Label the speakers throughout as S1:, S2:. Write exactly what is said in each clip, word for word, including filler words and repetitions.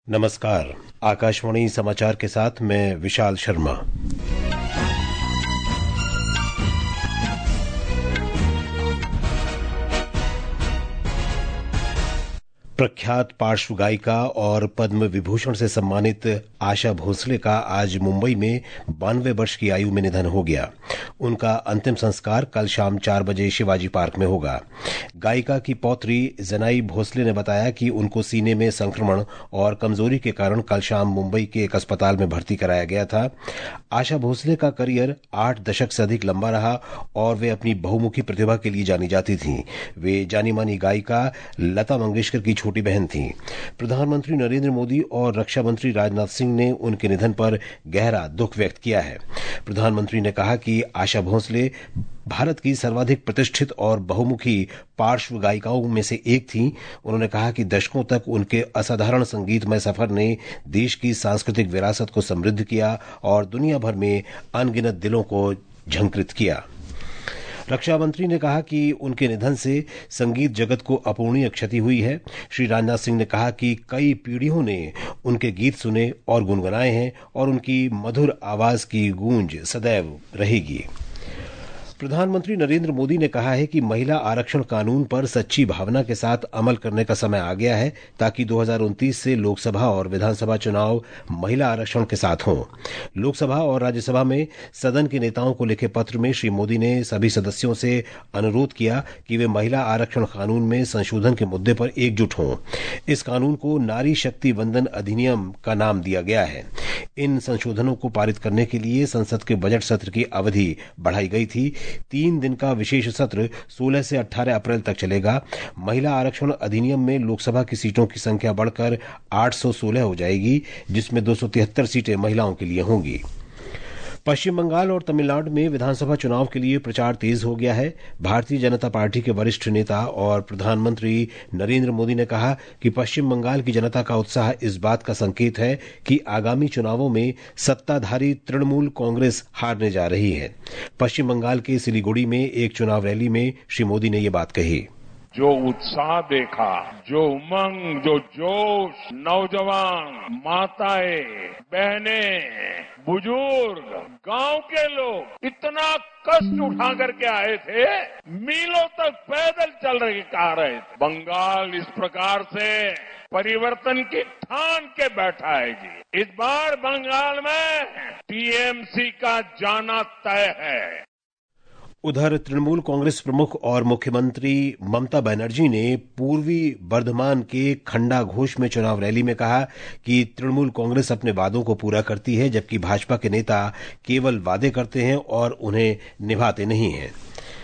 S1: नमस्कार। आकाशवाणी समाचार के साथ मैं विशाल शर्मा। प्रख्यात पार्श्व गायिका और पद्म विभूषण से सम्मानित आशा भोसले का आज मुंबई में बानवे वर्ष की आयु में निधन हो गया। उनका अंतिम संस्कार कल शाम चार बजे शिवाजी पार्क में होगा। गायिका की पौत्री जनाई भोसले ने बताया कि उनको सीने में संक्रमण और कमजोरी के कारण कल शाम मुंबई के एक अस्पताल में भर्ती कराया गया था। आशा भोसले का करियर आठ दशक से अधिक लंबा रहा और वे अपनी बहुमुखी प्रतिभा के लिए जानी जाती थीं। वे जानी मानी गायिका लता मंगेशकर की छोटी बहन थीं। प्रधानमंत्री नरेंद्र मोदी और रक्षा मंत्री राजनाथ सिंह ने उनके निधन पर गहरा दुख व्यक्त किया है। प्रधानमंत्री ने कहा कि आशा भोसले भारत की सर्वाधिक प्रतिष्ठित और बहुमुखी पार्श्व गायिकाओं में से एक थीं। उन्होंने कहा कि दशकों तक उनके असाधारण संगीतमय सफर ने देश की सांस्कृतिक विरासत को समृद्ध किया और दुनिया भर में अनगिनत दिलों को झंकृत किया। रक्षा मंत्री ने कहा कि उनके निधन से संगीत जगत को अपूर्णीय क्षति हुई है। श्री राजनाथ सिंह ने कहा कि कई पीढ़ियों ने उनके गीत सुने और गुनगुनाए हैं और उनकी मधुर आवाज की गूंज सदैव रहेगी। प्रधानमंत्री नरेंद्र मोदी ने कहा है कि महिला आरक्षण कानून पर सच्ची भावना के साथ अमल करने का समय आ गया है ताकि दो हज़ार उनतीस से लोकसभा और विधानसभा चुनाव महिला आरक्षण के साथ हों। लोकसभा और राज्यसभा में सदन के नेताओं को लिखे पत्र में श्री मोदी ने सभी सदस्यों से अनुरोध किया कि वे महिला आरक्षण कानून में संशोधन के मुद्दे पर एकजुट हों। इस कानून को नारी शक्ति वंदन अधिनियम का नाम दिया गया है। इन संशोधनों को पारित करने के लिए संसद के बजट सत्र की अवधि बढ़ाई गई थी। तीन दिन का विशेष सत्र सोलह से अठारह अप्रैल तक चलेगा। महिला आरक्षण अधिनियम में लोकसभा की सीटों की संख्या बढ़कर आठ सौ सोलह हो जाएगी, जिसमें दो सौ तिहत्तर सीटें महिलाओं के लिए होंगी। पश्चिम बंगाल और तमिलनाडु में विधानसभा चुनाव के लिए प्रचार तेज हो गया है। भारतीय जनता पार्टी के वरिष्ठ नेता और प्रधानमंत्री नरेंद्र मोदी ने कहा कि पश्चिम बंगाल की जनता का उत्साह इस बात का संकेत है कि आगामी चुनावों में सत्ताधारी तृणमूल कांग्रेस हारने जा रही है। पश्चिम बंगाल के सिलीगुड़ी में एक चुनाव रैली में श्री मोदी ने ये बात कही।
S2: जो उत्साह देखा, जो उमंग, जो जोश, नौजवान, माताएं, बहनें, बुजुर्ग, गांव के लोग इतना कष्ट उठा करके आए थे, मीलों तक पैदल चल रहे आ रहे थे। बंगाल इस प्रकार से परिवर्तन की ठान के बैठा है जी। इस बार बंगाल में टीएमसी का जाना तय है।
S1: उधर तृणमूल कांग्रेस प्रमुख और मुख्यमंत्री ममता बनर्जी ने पूर्वी बर्धमान के खंडा घोष में चुनाव रैली में कहा कि तृणमूल कांग्रेस अपने वादों को पूरा करती है, जबकि भाजपा के नेता केवल वादे करते हैं और उन्हें निभाते नहीं हैं।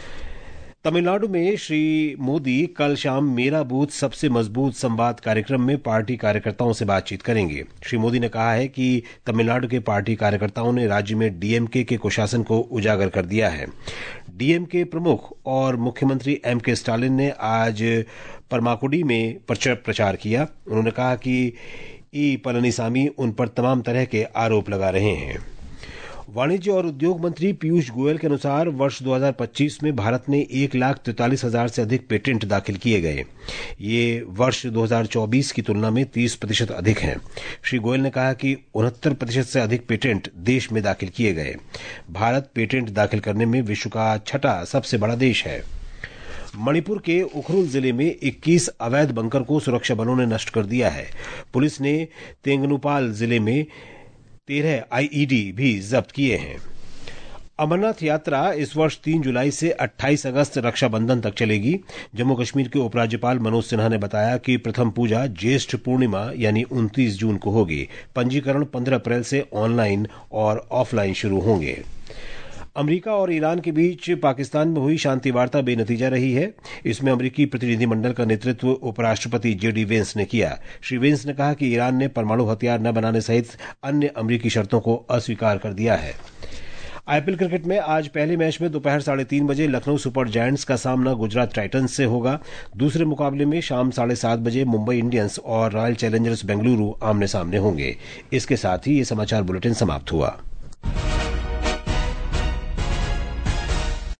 S1: तमिलनाडु में श्री मोदी कल शाम मेरा बूथ सबसे मजबूत संवाद कार्यक्रम में पार्टी कार्यकर्ताओं से बातचीत करेंगे। श्री मोदी ने कहा है कि तमिलनाडु के पार्टी कार्यकर्ताओं ने राज्य में डीएमके के कुशासन को उजागर कर दिया है। डीएमके प्रमुख और मुख्यमंत्री एम के स्टालिन ने आज परमाकुडी में प्रचार किया। उन्होंने कहा कि ई पलनीसामी उन पर तमाम तरह के आरोप लगा रहे हैं। वाणिज्य और उद्योग मंत्री पीयूष गोयल के अनुसार वर्ष दो हज़ार पच्चीस में भारत ने एक लाख तैंतालीस हजार से अधिक पेटेंट दाखिल किए गए। ये वर्ष दो हज़ार चौबीस की तुलना में तीस प्रतिशत अधिक हैं। श्री गोयल ने कहा कि उनहत्तर प्रतिशत से अधिक पेटेंट देश में दाखिल किए गए। भारत पेटेंट दाखिल करने में विश्व का छठा सबसे बड़ा देश है। मणिपुर के उखरुल जिले में इक्कीस अवैध बंकर को सुरक्षा बलों ने नष्ट कर दिया है। पुलिस ने तेंगनुपाल जिले में तेरह आईईडी भी जब्त किए हैं। अमरनाथ यात्रा इस वर्ष तीन जुलाई से अट्ठाईस अगस्त रक्षाबंधन तक चलेगी। जम्मू कश्मीर के उपराज्यपाल मनोज सिन्हा ने बताया कि प्रथम पूजा ज्येष्ठ पूर्णिमा यानी उनतीस जून को होगी। पंजीकरण पंद्रह अप्रैल से ऑनलाइन और ऑफलाइन शुरू होंगे। अमेरिका और ईरान के बीच पाकिस्तान में हुई शांति वार्ता बेनतीजा रही है। इसमें अमेरिकी प्रतिनिधिमंडल का नेतृत्व उपराष्ट्रपति जेडी वेंस ने किया। श्री वेंस ने कहा कि ईरान ने परमाणु हथियार न बनाने सहित अन्य अमेरिकी शर्तों को अस्वीकार कर दिया है। आईपीएल क्रिकेट में आज पहले मैच में दोपहर साढ़े तीन बजे लखनऊ सुपर जायंट्स का सामना गुजरात टाइटंस से होगा। दूसरे मुकाबले में शाम साढ़े सात बजे मुंबई इंडियंस और रॉयल चैलेंजर्स बेंगलुरु आमने सामने होंगे। इसके साथ ही ये समाचार बुलेटिन समाप्त हुआ।